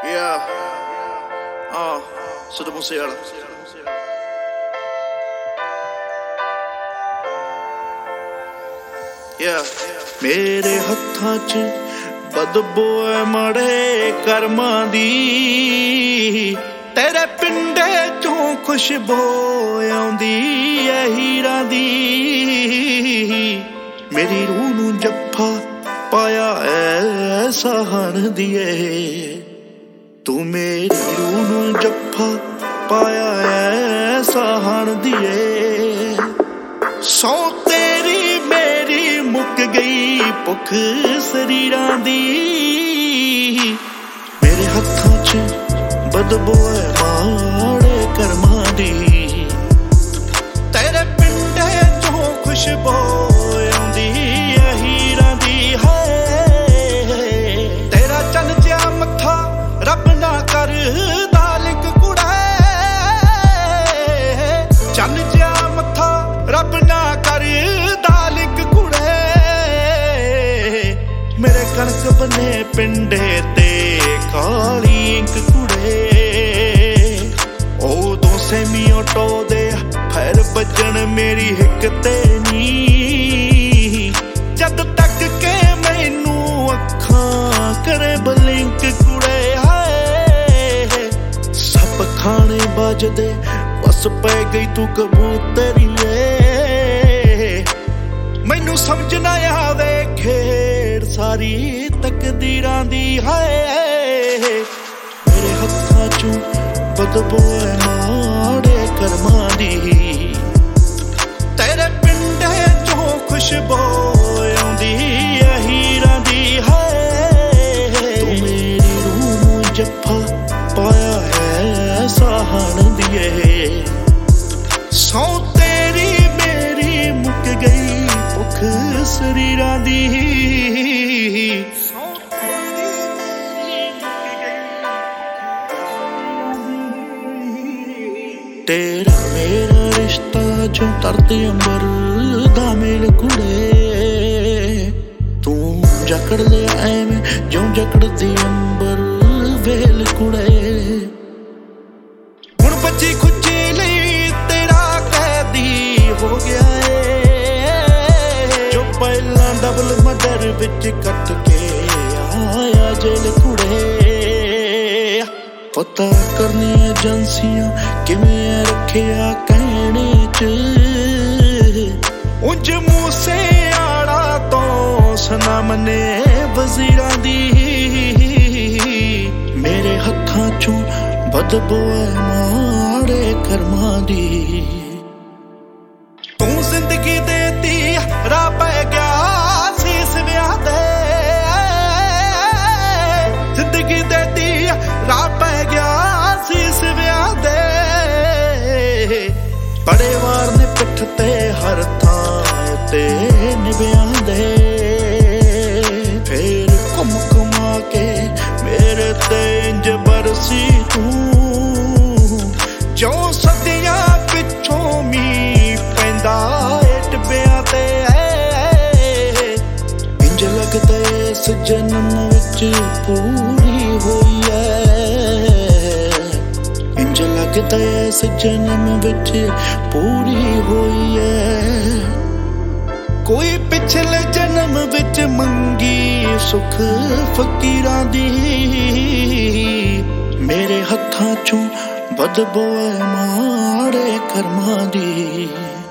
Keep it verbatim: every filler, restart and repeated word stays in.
Yeah. Uh, Siddhu Moosewala. Yeah. ਮੇਰੇ ਹੱਥਾਂ 'ਚ ਬਦਬੂ ਐ ਮਾੜੇ ਕਰਮਾਂ ਦੀ, ਤੇਰੇ ਪਿੰਡੇ 'ਚੋਂ ਖੁਸ਼ਬੂ ਆਉਂਦੀ ਐ ਹੀਰਾਂ ਦੀ। ਮੇਰੀ ਰੂਹ ਨੂੰ ਜੱਫਾ ਪਾਇਆ ਐ ਸਹਾਣ ਦੀਏ, ਤੂੰ ਮੇਰੀ ਰੂਹ ਨੂੰ ਜੱਫਾ ਪਾਇਆ ਐ ਸਹਾਣ ਦੀਏ। ਸੌ ਤੇਰੀ ਮੇਰੀ ਮੁੱਕ ਗਈ ਭੁੱਖ ਸਰੀਰਾਂ ਦੀ, ਮੇਰੇ ਹੱਥਾਂ 'ਚ ਬਦਬੂ ਐ ਮਾੜੇ ਕਰਮਾਂ ਦੀ, ਤੇਰੇ ਪਿੰਡੇ 'ਚੋਂ ਖੁਸ਼ਬੂ ਆਉਂਦੀ ਐ ਹੀਰਾਂ ਦੀ। ਹਾਏ ਤੇਰਾ ਚੰਨ ਜਿਹਾ ਮੱਥਾ ਰੱਬ ਨਾ ਕਰਦਾ ਲਿੰਕ ਕੁੜੇ, ਚੰਨ ਜਿਹਾ ਮੱਥਾ ਰੱਬ ਨਾ ਕਰਦਾ ਲਿੰਕ ਕੁੜੇ। ਮੇਰੇ ਕਣਕ ਬਨੇ ਪਿੰਡੇ ਤੇ ਕਾਲੀ ਇੰਕ ਕੁੜੇ, ਉਦੋਂ ਸੈਮੀ ਆਟੋ ਦੇ ਫੈਰ ਵੱਜਣ ਮੇਰੀ ਹਿੱਕ ਤੇ ਨੀ, ਜਦ ਤੱਕ ਕੇ ਮੈਨੂੰ ਅੱਖਾਂ ਕਰੇ ਬਲਿੰਕ ਕੁੜੇ। ਹਾਏ ਸੱਪ ਖਾਣੇ ਵੱਜਦੇ ਬਸ ਪੈ ਗਈ ਤੂੰ ਕਬੂਤਰੀਏ, ਮੈਨੂੰ ਸਮਝ ਨਾ ਆਵੇ ਖੇਡ ਸਾਰੀ ਤਕਦੀਰਾਂ ਦੀ। ਹਾਏ ਮੇਰੇ ਹੱਥਾਂ 'ਚੋਂ ਬਦਬੂ ਐ ਮਾੜੇ ਕਰਮਾਂ ਦੀ, ਤੇਰੇ ਪਿੰਡੇ 'ਚੋਂ ਖੁਸ਼ਬੂ ਆਉਂਦੀ ਐ ਹੀਰਾਂ ਦੀ। ਹਾਏ ਤੂੰ ਮੇਰੀ ਰੂਹ ਨੂੰ ਜੱਫਾ ਪਾਇਆ ਹੈ ਸਹਾਣ ਦੀਏ, ਸੌ ਤੇਰੀ ਮੇਰੀ ਮੁੱਕ ਗਈ ਭੁੱਖ ਸਰੀਰਾਂ ਦੀ। ਤੇਰਾ ਮੇਰਾ ਰਿਸ਼ਤਾ ਜੋ ਧਰਤੀ ਅੰਬਰ ਦਾ ਮੇਲ ਕੁੜੇ, ਤੂੰ ਜਕੜ ਲਿਆ ਐਵੇਂ ਜਿਉਂ ਜਕੜਦੀ ਅੰਬਰ ਵੇਲ ਕੁੜੇ। ਹੁਣ ਬੱਚੀ ਖੁੱਚੀ ਲਈ ਤੇਰਾ ਕੈਦੀ ਹੋ ਗਿਆ ਏ, ਜੋ ਪਹਿਲਾਂ ਡਬਲ ਮਰਡਰ ਵਿੱਚ ਕੱਟ ਕੇ ਆਇਆ ਜੇਲ ਕੁੜੇ। ਪਤਾ ਕਰਨੀ ਏਜੰਸੀਆਂ ਕਿਵੇਂ ਰੱਖਿਆ ਕਹਿਣੇ 'ਚ, ਉਂਝ ਮੂਸੇਵਾਲਾ ਤੋਂ ਸਨਮ ਨੇ ਵਜ਼ੀਰਾਂ ਦੀ। ਮੇਰੇ ਹੱਥਾਂ 'ਚੋਂ ਬਦਬੂ ਐ ਮਾੜੇ ਕਰਮਾਂ ਦੀ, ਤੂੰ ਜ਼ਿੰਦਗੀ ਦੇਤੀ ਰਾਹ ਪੈ ਗਿਆ ਸੀਸ ਵਿਆਹ ਦੇ, ਜ਼ਿੰਦਗੀ ਦੇਤੀ ਰਾਹ ਪੈ ਗਿਆ ਸੀਸ ਵਿਆਹ ਦੇ। ਬੜੇ ਵਾਰ ਨੇ ਪਿੱਠ ਤੇ ਹਰ ਥਾਂ ਤੇ ਨਿਭਿਆਂ ਦੇ, ਫੇਰ ਘੁੰਮ ਘੁਮਾ ਕੇ ਮੇਰੇ ਤੇ ਇੰਜ ਬਰਸੀ ਤੂੰ, ਜੋ ਸਦੀਆਂ ਪਿੱਛੋਂ ਮੀਂਹ ਪੈਂਦਾ ਏ ਟਿੱਬਿਆਂ ਤੇ। ਇੰਜ ਲੱਗਦਾ ਇਸ ਜਨਮ ਵਿੱਚ ਪੂਰੀ ਹੋਈ ਐ, ਇੰਜ ਲੱਗਦਾ ਇਸ ਜਨਮ ਵਿੱਚ ਪੂਰੀ ਹੋਈ ਐ। ਕੋਈ ਪਿਛਲੇ ਜਨਮ ਵਿੱਚ ਮੰਗੀ ਸੁੱਖ ਫਕੀਰਾਂ ਦੀ, ਮੇਰੇ ਹੱਥਾਂ 'ਚੋਂ ਬਦਬੂ ਐ ਮਾੜੇ ਕਰਮਾਂ ਦੀ।